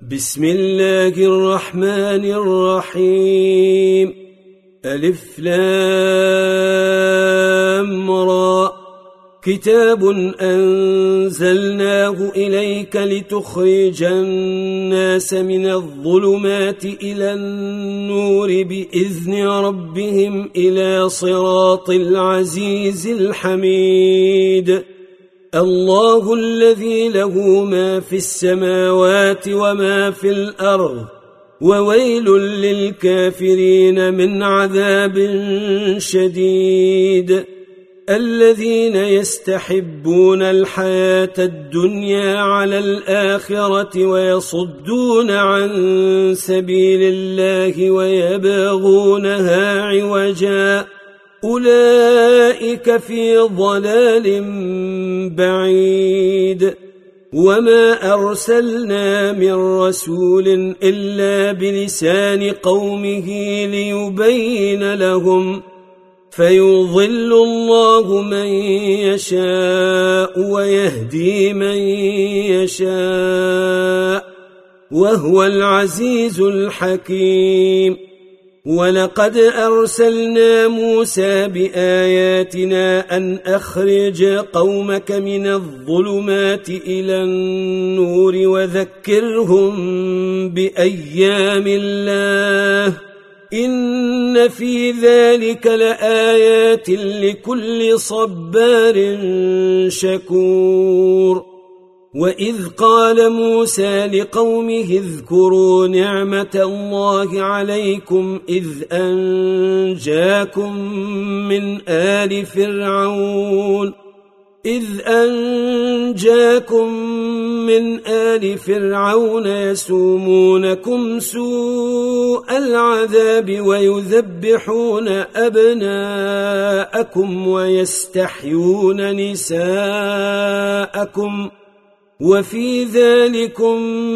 بسم الله الرحمن الرحيم ألف لام را كتاب أنزلناه إليك لتخرج الناس من الظلمات إلى النور بإذن ربهم إلى صراط العزيز الحميد الله الذي له ما في السماوات وما في الأرض وويل للكافرين من عذاب شديد الذين يستحبون الحياة الدنيا على الآخرة ويصدون عن سبيل الله ويبغونها عوجا أولئك في ضلال بعيد وما أرسلنا من رسول إلا بلسان قومه ليبين لهم فيضل الله من يشاء ويهدي من يشاء وهو العزيز الحكيم ولقد أرسلنا موسى بآياتنا أن أخرج قومك من الظلمات إلى النور وذكرهم بأيام الله إن في ذلك لآيات لكل صبار شكور وإذ قال موسى لقومه اذكروا نعمة الله عليكم إذ أنجاكم من آل فرعون يسومونكم سوء العذاب ويذبحون أبناءكم ويستحيون نساءكم وفي ذلكم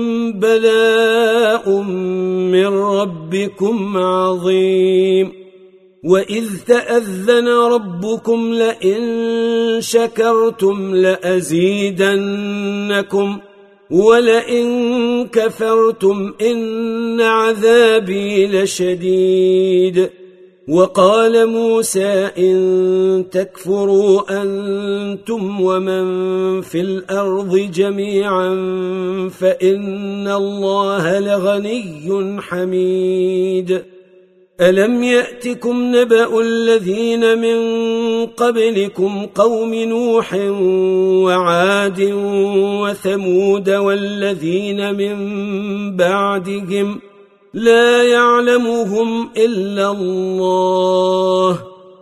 بلاء من ربكم عظيم وإذ تأذن ربكم لئن شكرتم لأزيدنكم ولئن كفرتم إن عذابي لشديد وقال موسى إن تكفروا أنتم ومن في الأرض جميعا فإن الله لغني حميد ألم يأتكم نبأ الذين من قبلكم قوم نوح وعاد وثمود والذين من بعدهم لا يعلمهم إلا الله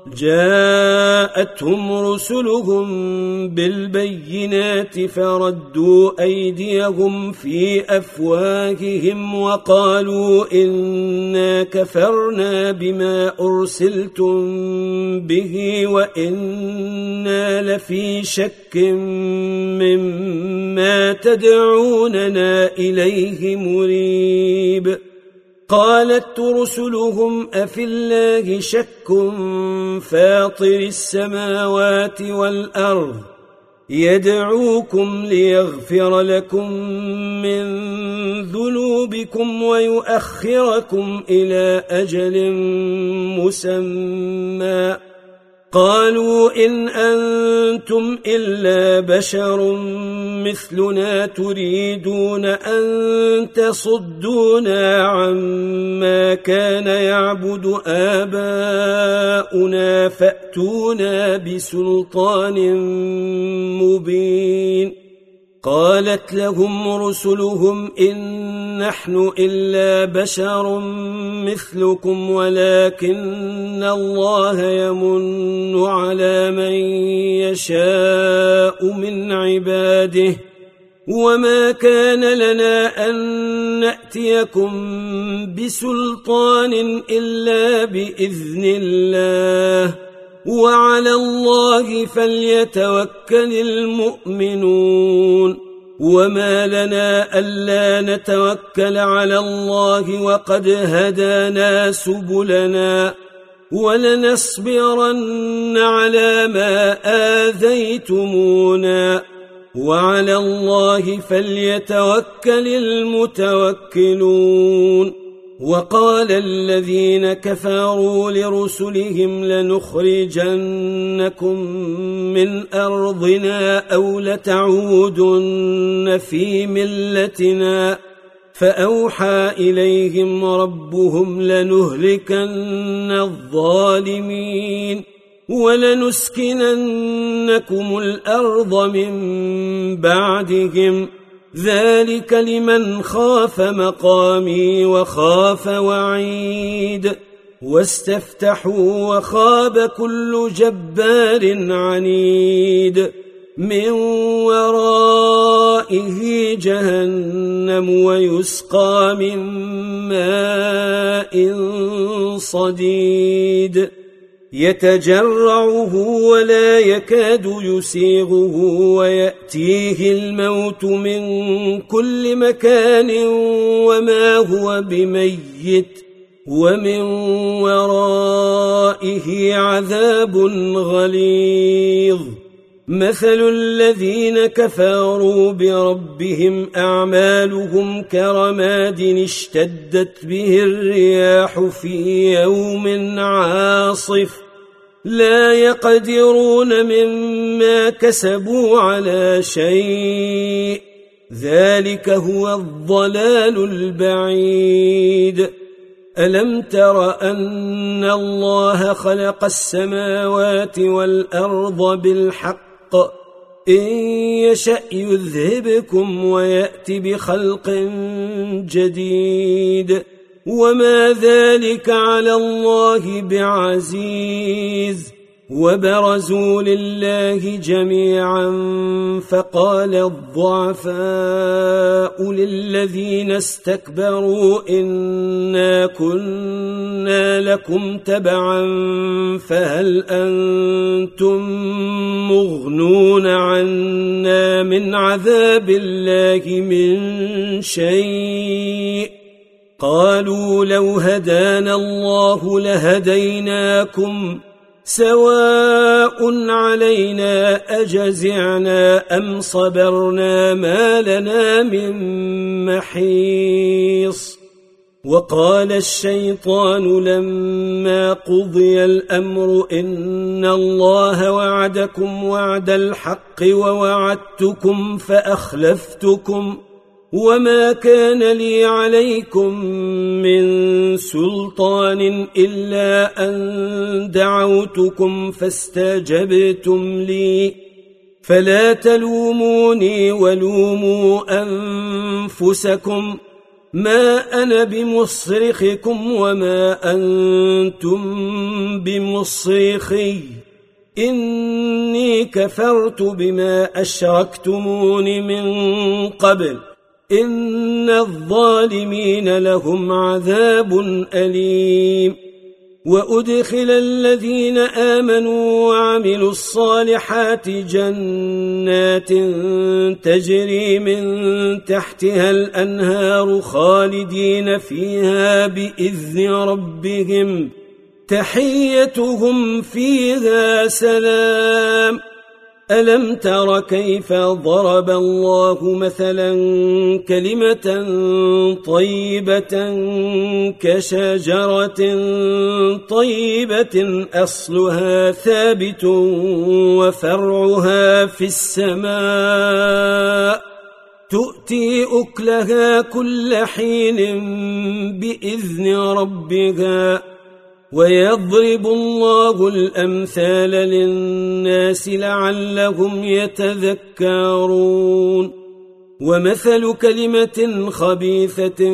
جاءتهم رسلهم بالبينات فردوا أيديهم في أفواههم وقالوا إنا كفرنا بما أرسلتم به وإنا لفي شك مما تدعوننا إليه مريب قالت رسلهم أفي الله شك فاطر السماوات والأرض يدعوكم ليغفر لكم من ذنوبكم ويؤخركم إلى أجل مسمى قالوا إن أنتم إلا بشر مثلنا تريدون أن تصدونا عما كان يعبد آباؤنا فأتونا بسلطان مبين قالت لهم رسلهم إن نحن إلا بشر مثلكم ولكن الله يمن على من يشاء من عباده وما كان لنا أن نأتيكم بسلطان إلا بإذن الله وعلى الله فليتوكل المؤمنون وما لنا ألا نتوكل على الله وقد هدانا سبلنا ولنصبرن على ما آذيتمونا وعلى الله فليتوكل المتوكلون. وقال الذين كفروا لرسلهم لنخرجنكم من أرضنا أو لتعودن في ملتنا فأوحى إليهم ربهم لنهلكن الظالمين ولنسكننكم الأرض من بعدهم ذلك لمن خاف مقامي وخاف وعيد. واستفتحوا وخاب كل جبار عنيد من ورائه جهنم ويسقى من ماء صديد يتجرعه ولا يكاد يسيغه ويأتيه الموت من كل مكان وما هو بميت ومن ورائه عذاب غليظ. مثل الذين كفروا بربهم أعمالهم كرماد اشتدت به الرياح في يوم عاصف لا يقدرون مما كسبوا على شيء ذلك هو الضلال البعيد. ألم تر أن الله خلق السماوات والأرض بالحق إن يشأ يذهبكم ويأتي بخلق جديد وما ذلك على الله بعزيز. وبرزوا لله جميعا فقال الضعفاء للذين استكبروا إنا كنا لكم تبعا فهل أنتم مغنون عنا من عذاب الله من شيء قالوا لو هدانا الله لهديناكم سواء علينا أجزعنا أم صبرنا ما لنا من محيص. وقال الشيطان لما قضي الأمر إن الله وعدكم وعد الحق ووعدتكم فأخلفتكم وما كان لي عليكم من سلطان إلا أن دعوتكم فاستجبتم لي فلا تلوموني ولوموا أنفسكم ما أنا بمصرخكم وما أنتم بمصرخي إني كفرت بما أشركتمون من قبل إن الظالمين لهم عذاب أليم. وأدخل الذين آمنوا وعملوا الصالحات جنات تجري من تحتها الأنهار خالدين فيها بإذن ربهم تحيتهم فيها سلام. ألم تر كيف ضرب الله مثلا كلمة طيبة كشجرة طيبة أصلها ثابت وفرعها في السماء تؤتي أكلها كل حين بإذن ربها ويضرب الله الأمثال للناس لعلهم يتذكرون. ومثل كلمة خبيثة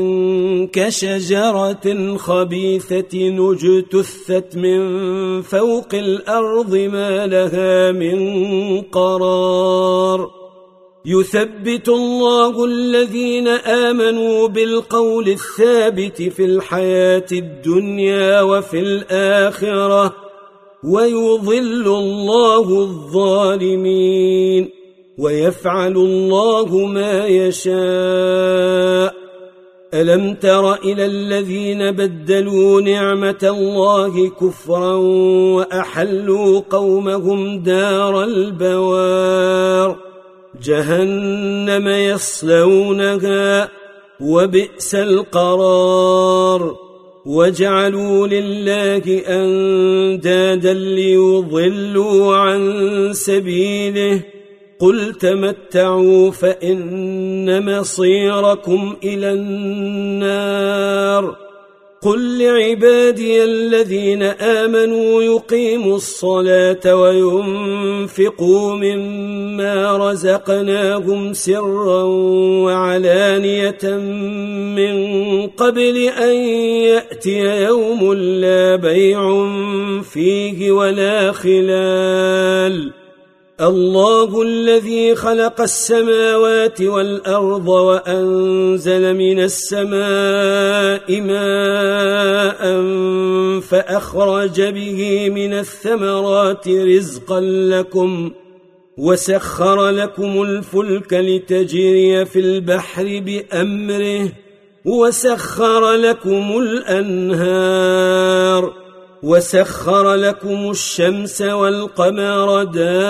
كشجرة خبيثة اجتثت من فوق الأرض ما لها من قرار. يثبت الله الذين آمنوا بالقول الثابت في الحياة الدنيا وفي الآخرة ويضل الله الظالمين ويفعل الله ما يشاء. ألم تر إلى الذين بدلوا نعمة الله كفرا وأحلوا قومهم دار البوار جهنم يصلونها وبئس القرار وجعلوا لله أندادا ليضلوا عن سبيله قل تمتعوا فإن مصيركم إلى النار قل لعبادي الذين آمنوا يقيموا الصلاة وينفقوا مما رزقناهم سرا وعلانية من قبل أن يأتي يوم لا بيع فيه ولا خلال الله الذي خلق السماوات والأرض وأنزل من السماء ماء فأخرج به من الثمرات رزقا لكم وسخر لكم الفلك لتجري في البحر بأمره وسخر لكم الأنهار وسخر لكم الشمس والقمر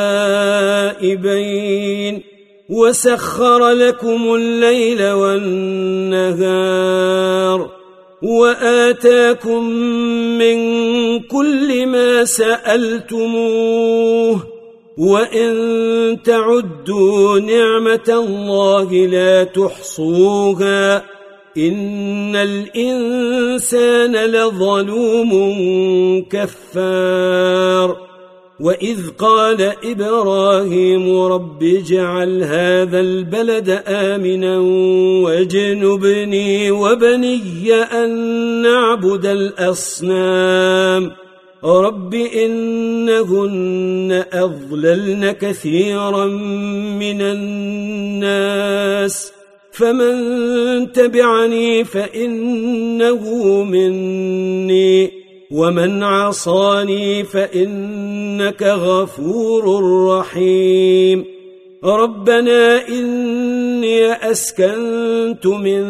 دائبين وسخر لكم الليل والنهار وآتاكم من كل ما سألتموه وإن تعدوا نعمة الله لا تحصوها إن الإنسان لظلوم كفار وإذ قال إبراهيم رب اجعل هذا البلد آمنا واجنبني وبني أن نعبد الأصنام رب إنهن أضللن كثيرا من الناس فمن تبعني فإنه مني ومن عصاني فإنك غفور رحيم ربنا إني أسكنت من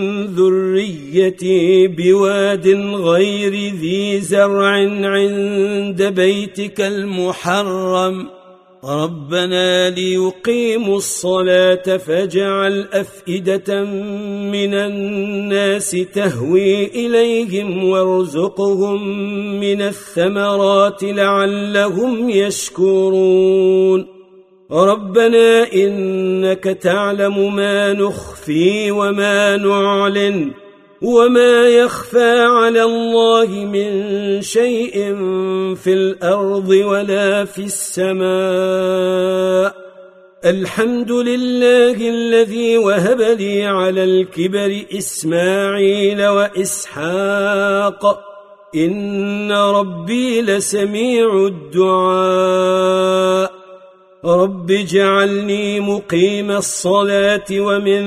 ذريتي بواد غير ذي زرع عند بيتك المحرم ربنا ليقيموا الصلاة فاجعل أفئدة من الناس تهوي إليهم وارزقهم من الثمرات لعلهم يشكرون ربنا إنك تعلم ما نخفي وما نعلن وما يخفى على الله من شيء في الأرض ولا في السماء الحمد لله الذي وهب لي على الكبر إسماعيل وإسحاق إن ربي لسميع الدعاء رب اجعلني مقيم الصلاة ومن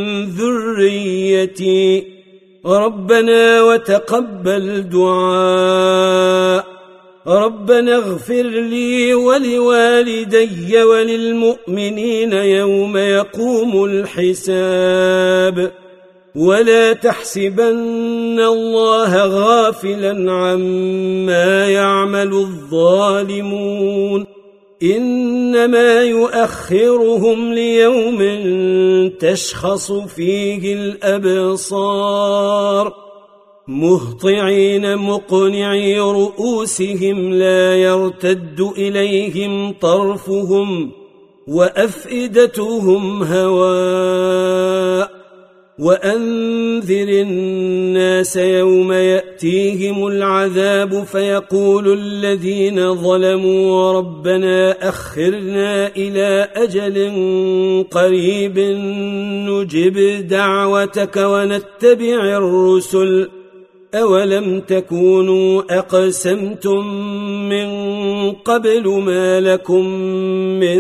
ذريتي ربنا وتقبل دعاء ربنا اغفر لي ولوالدي وللمؤمنين يوم يقوم الحساب ولا تحسبن الله غافلا عما يعمل الظالمون إنما يؤخرهم ليوم تشخص فيه الأبصار مهطعين مقنعي رؤوسهم لا يرتد إليهم طرفهم وأفئدتهم هواء وأنذر الناس يوم يأتيهم العذاب فيقول الذين ظلموا ربنا أخرنا إلى أجل قريب نجب دعوتك ونتبع الرسل أولم تكونوا أقسمتم من قبل ما لكم من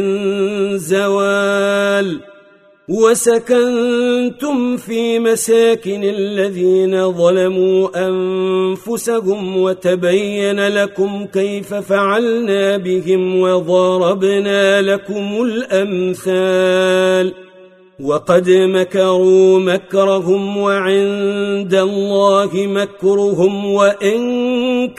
زوال وسكنتم في مساكن الذين ظلموا أنفسهم وتبين لكم كيف فعلنا بهم وضربنا لكم الأمثال وقد مكروا مكرهم وعند الله مكرهم وإن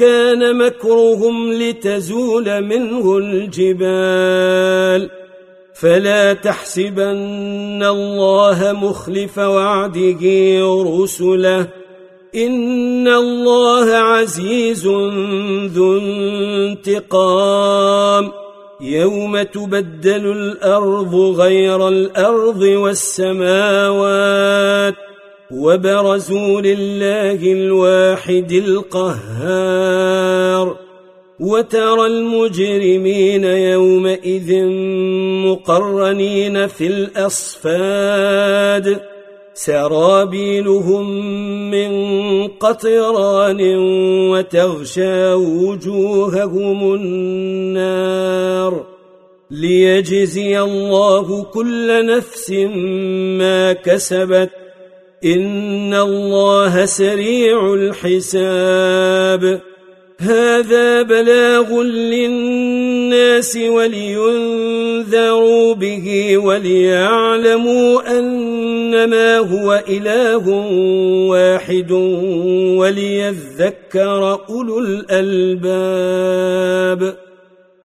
كان مكرهم لتزول منه الجبال فلا تحسبن الله مخلف وعده رسله إن الله عزيز ذو انتقام يوم تبدل الأرض غير الأرض والسماوات وبرزوا لله الواحد القهار وترى المجرمين يومئذ مقرنين في الأصفاد سرابيلهم من قطران وتغشى وجوههم النار ليجزي الله كل نفس ما كسبت إن الله سريع الحساب هذا بلاغ للناس ولينذروا به وليعلموا أنما هو إله واحد وليذكر أولو الألباب